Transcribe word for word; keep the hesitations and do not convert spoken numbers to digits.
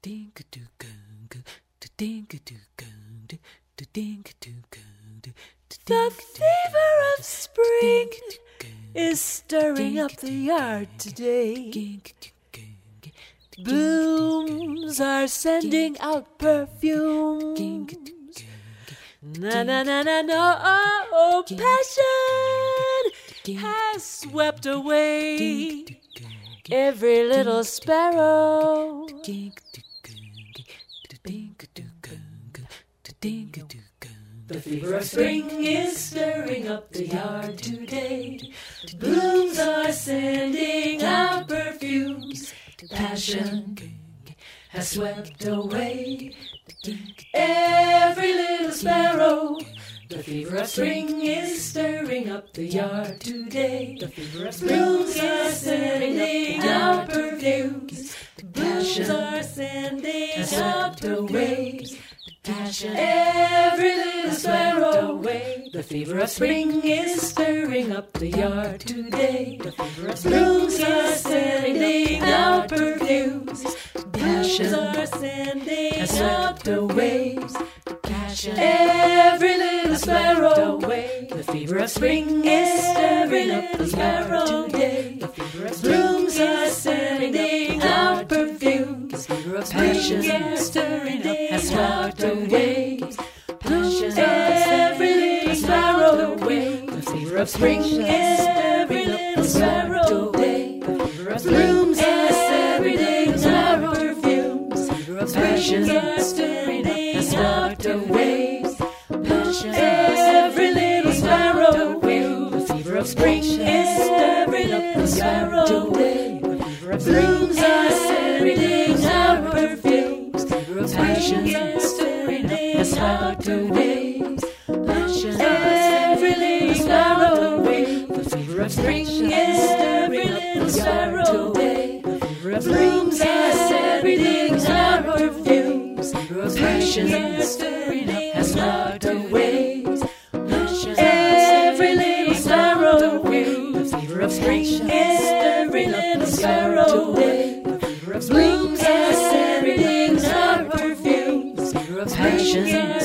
The fever of spring is stirring up the yard today. Blooms are sending out perfumes. Na na na na na, oh, passion has swept away every little sparrow. The fever of spring is stirring up the yard today. Blooms are sending out perfumes. Passion has swept away every little sparrow. The fever of spring is stirring up the yard today. The fever of spring blooms are sending out perfumes. Passion are sending has swept away. Passion, every little sparrow away. The fever of spring is stirring up the yard today. The fever of blooms are sending out perfumes. Passion are sending has swept away. Passion, every little sparrow away. The fever of spring is stirring up the sparrow today. The fever of blooms are sending out perfumes. Passion is stirring up has swept away. Passion, every little sparrow away. The fever of spring is every little sparrow away. The fever of blooms is every little sparrow perfumes. Passion is stirring up has swept away. Passion, every little sparrow away. The fever of spring is every little sparrow away. The fever of blooms are sending out perfumes. Passion is stirring up has swept away. Passion, every little sparrow away. The fever of spring is every little sparrow away. The fever of blooms are sending out perfumes. Passion is stirring up has swept away. Passion, every little sparrow away. The fever of spring is every little sparrow away. The fever of blooms are sending out perfumes. Passion